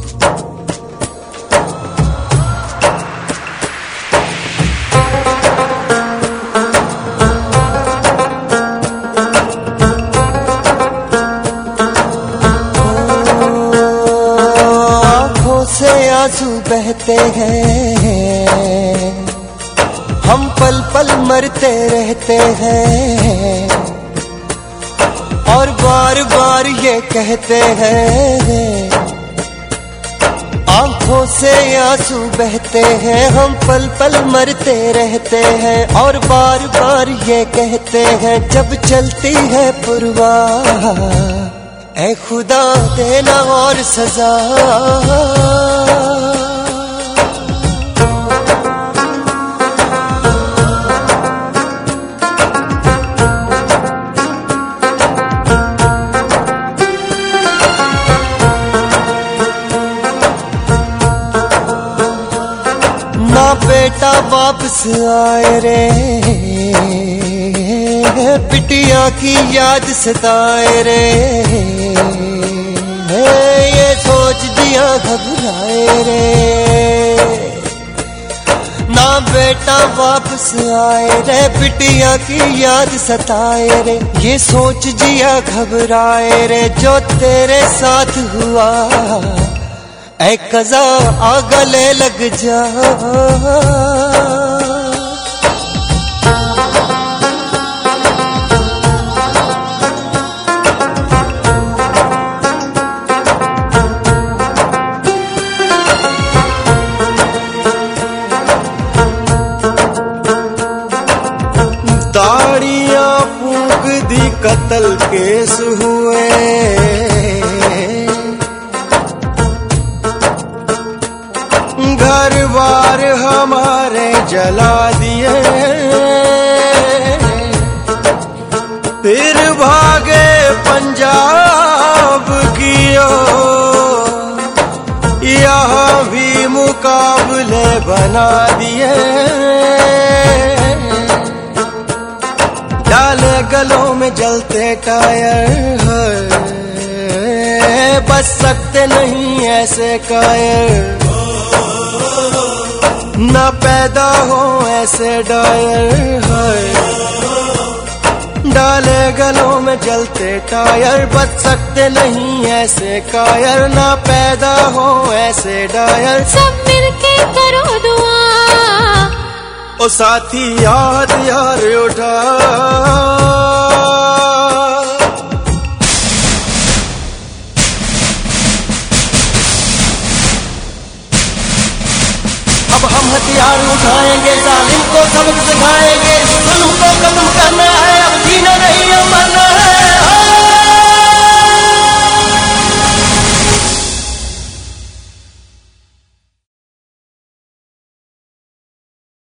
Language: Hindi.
आंसू बहते हैं, हम पल पल मरते रहते हैं, और बार बार ये कहते हैं। आंखों से आंसू बहते हैं, हम पल पल मरते रहते हैं, और बार बार ये कहते हैं। जब चलती है पुरवाह, ऐ खुदा देना और सजा। ना बेटा वापस आए रे, बिटिया की याद सताए रे, ये सोच दिया घबराए रे। ना बेटा वापस आए रे, बिटिया की याद सताए रे, ये सोच जिया घबराए रे। जो तेरे साथ हुआ ऐ कज़ा आ गले लग जा। दाढ़ियां फूंक दी कत्ल केस हुए, घर बार हमारे जला दिए, फिर भागे पंजाब की ओर, यहाँ भी मुकाबले बना दिए। डाले गलों में जलते टायर, बच सकते नहीं ऐसे कायर, ना पैदा हो ऐसे डायर। डाले गलों में जलते टायर, बच सकते नहीं ऐसे कायर, ना पैदा हो ऐसे डायर। सब मिलके करो दुआ, ओ साथी याद यार उठा। अब हम हथियार उठाएंगे, जालिम को सबक सिखाएंगे, जुल्म को खत्म करना है।